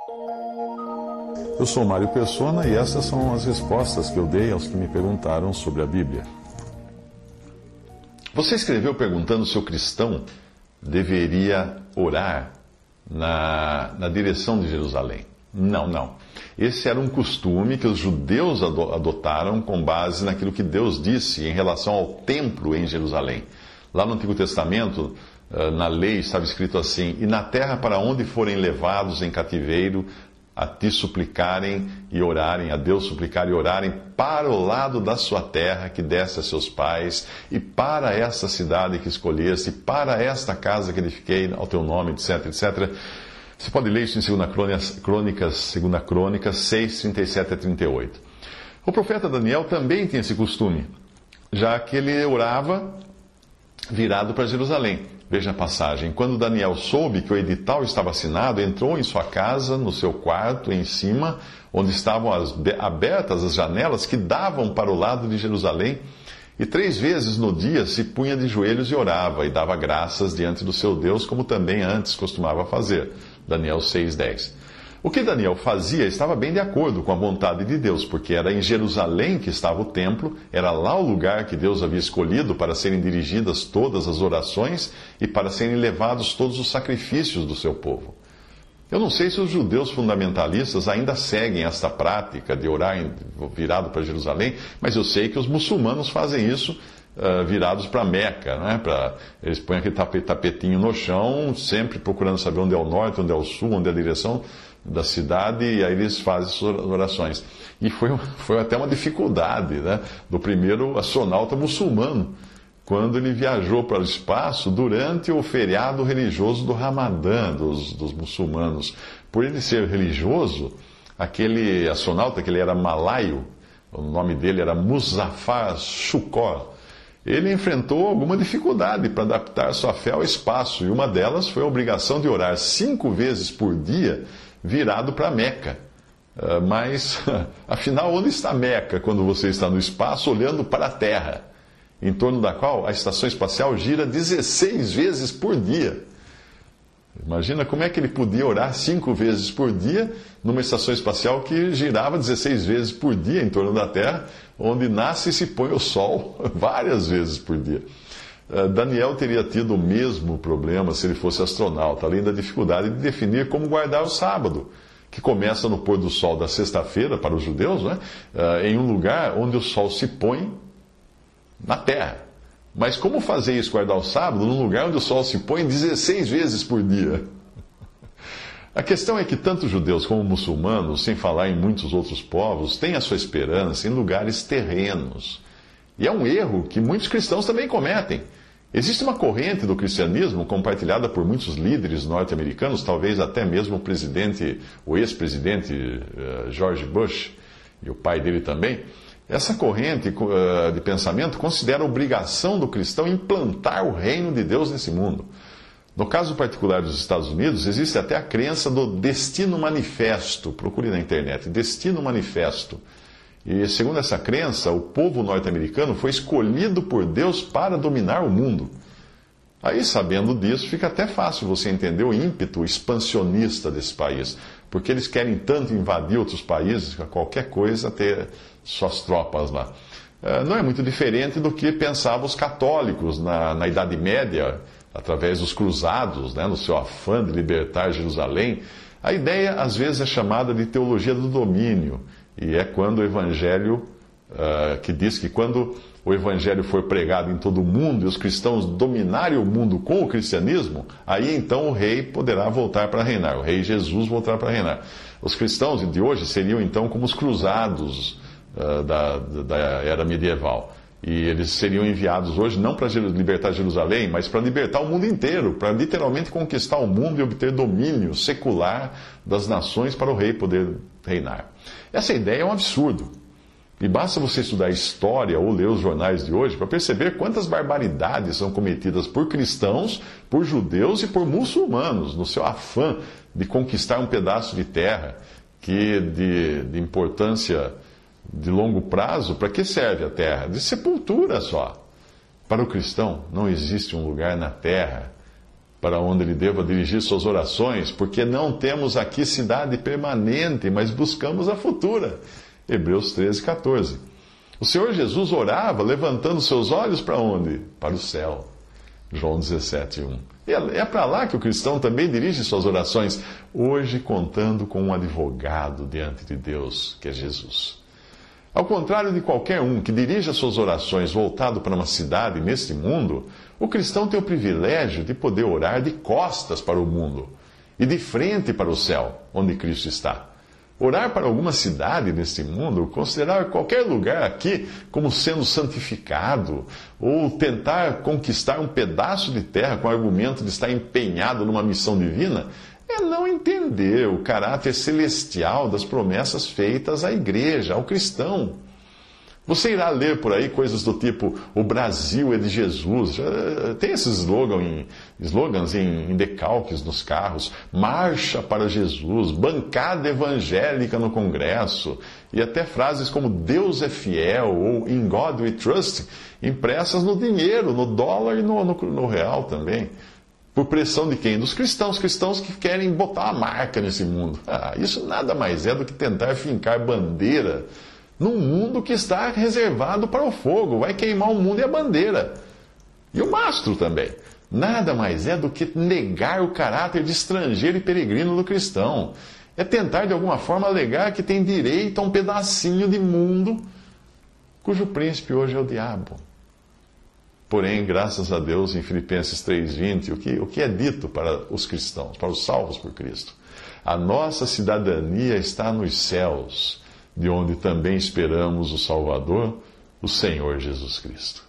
Eu sou Mário Persona e essas são as respostas que eu dei aos que me perguntaram sobre a Bíblia. Você escreveu perguntando se o cristão deveria orar na direção de Jerusalém. Não. Esse era um costume que os judeus adotaram com base naquilo que Deus disse em relação ao templo em Jerusalém. Lá no Antigo Testamento, na lei, estava escrito assim: e na terra para onde forem levados em cativeiro, a ti suplicarem e orarem, a Deus suplicarem e orarem para o lado da sua terra que deste a seus pais, e para esta cidade que escolheste, e para esta casa que edifiquei ao teu nome, etc, etc. Você pode ler isso em 2 Crônicas 6, 37 a 38. O profeta Daniel também tinha esse costume, já que ele orava virado para Jerusalém. Veja a passagem. Quando Daniel soube que o edital estava assinado, entrou em sua casa, no seu quarto, em cima, onde estavam abertas as janelas que davam para o lado de Jerusalém, e 3 vezes no dia se punha de joelhos e orava, e dava graças diante do seu Deus, como também antes costumava fazer. Daniel 6:10. O que Daniel fazia estava bem de acordo com a vontade de Deus, porque era em Jerusalém que estava o templo, era lá o lugar que Deus havia escolhido para serem dirigidas todas as orações e para serem levados todos os sacrifícios do seu povo. Eu não sei se os judeus fundamentalistas ainda seguem esta prática de orar virado para Jerusalém, mas eu sei que os muçulmanos fazem isso virados para Meca, né? Eles põem aquele tapetinho no chão, sempre procurando saber onde é o norte, onde é o sul, onde é a direção da cidade, e aí eles fazem suas orações. E foi até uma dificuldade, né, do primeiro astronauta muçulmano, quando ele viajou para o espaço durante o feriado religioso do Ramadã dos muçulmanos. Por ele ser religioso, aquele astronauta, que ele era malaio, o nome dele era Muzaffar Shukor, ele enfrentou alguma dificuldade para adaptar sua fé ao espaço, e uma delas foi a obrigação de orar 5 vezes por dia virado para Meca. Mas, afinal, onde está Meca quando você está no espaço olhando para a Terra, em torno da qual a estação espacial gira 16 vezes por dia? Imagina como é que ele podia orar 5 vezes por dia numa estação espacial que girava 16 vezes por dia em torno da Terra, onde nasce e se põe o Sol várias vezes por dia. Daniel teria tido o mesmo problema se ele fosse astronauta, além da dificuldade de definir como guardar o sábado, que começa no pôr do sol da sexta-feira para os judeus, né? Em um lugar onde o sol se põe na terra. Mas como fazer isso, guardar o sábado, num lugar onde o sol se põe 16 vezes por dia? A questão é que tanto judeus como muçulmanos, sem falar em muitos outros povos, têm a sua esperança em lugares terrenos. E é um erro que muitos cristãos também cometem. Existe uma corrente do cristianismo compartilhada por muitos líderes norte-americanos, talvez até mesmo o ex-presidente George Bush e o pai dele também. Essa corrente de pensamento considera a obrigação do cristão implantar o reino de Deus nesse mundo. No caso particular dos Estados Unidos, existe até a crença do destino manifesto. Procure na internet, destino manifesto. E segundo essa crença, o povo norte-americano foi escolhido por Deus para dominar o mundo. Aí, sabendo disso, fica até fácil você entender o ímpeto expansionista desse país, porque eles querem tanto invadir outros países, que a qualquer coisa ter suas tropas lá. Não é muito diferente do que pensavam os católicos na Idade Média, através dos cruzados, né, no seu afã de libertar Jerusalém. A ideia, às vezes, é chamada de teologia do domínio, e é quando o Evangelho, que diz que quando o Evangelho for pregado em todo o mundo e os cristãos dominarem o mundo com o cristianismo, aí então o rei poderá voltar para reinar, o rei Jesus voltará para reinar. Os cristãos de hoje seriam então como os cruzados da era medieval. E eles seriam enviados hoje não para libertar Jerusalém, mas para libertar o mundo inteiro, para literalmente conquistar o mundo e obter domínio secular das nações para o rei poder reinar. Essa ideia é um absurdo. E basta você estudar história ou ler os jornais de hoje para perceber quantas barbaridades são cometidas por cristãos, por judeus e por muçulmanos, no seu afã de conquistar um pedaço de terra que de importância de longo prazo. Para que serve a terra? De sepultura só. Para o cristão, não existe um lugar na terra para onde ele deva dirigir suas orações, porque não temos aqui cidade permanente, mas buscamos a futura. Hebreus 13, 14. O Senhor Jesus orava levantando seus olhos para onde? Para o céu. João 17, 1. É para lá que o cristão também dirige suas orações, hoje contando com um advogado diante de Deus, que é Jesus. Ao contrário de qualquer um que dirija suas orações voltado para uma cidade neste mundo, o cristão tem o privilégio de poder orar de costas para o mundo e de frente para o céu, onde Cristo está. Orar para alguma cidade neste mundo, considerar qualquer lugar aqui como sendo santificado, ou tentar conquistar um pedaço de terra com o argumento de estar empenhado numa missão divina, é não entender o caráter celestial das promessas feitas à igreja, ao cristão. Você irá ler por aí coisas do tipo, o Brasil é de Jesus. Tem esses slogans em decalques nos carros. Marcha para Jesus, bancada evangélica no Congresso. E até frases como Deus é fiel ou In God We Trust, impressas no dinheiro, no dólar e no real também. Por pressão de quem? Dos cristãos. Cristãos que querem botar uma marca nesse mundo. Isso nada mais é do que tentar fincar bandeira num mundo que está reservado para o fogo. Vai queimar o mundo e a bandeira. E o mastro também. Nada mais é do que negar o caráter de estrangeiro e peregrino do cristão. É tentar, de alguma forma, alegar que tem direito a um pedacinho de mundo cujo príncipe hoje é o diabo. Porém, graças a Deus, em Filipenses 3,20, o que é dito para os cristãos, para os salvos por Cristo? A nossa cidadania está nos céus, de onde também esperamos o Salvador, o Senhor Jesus Cristo.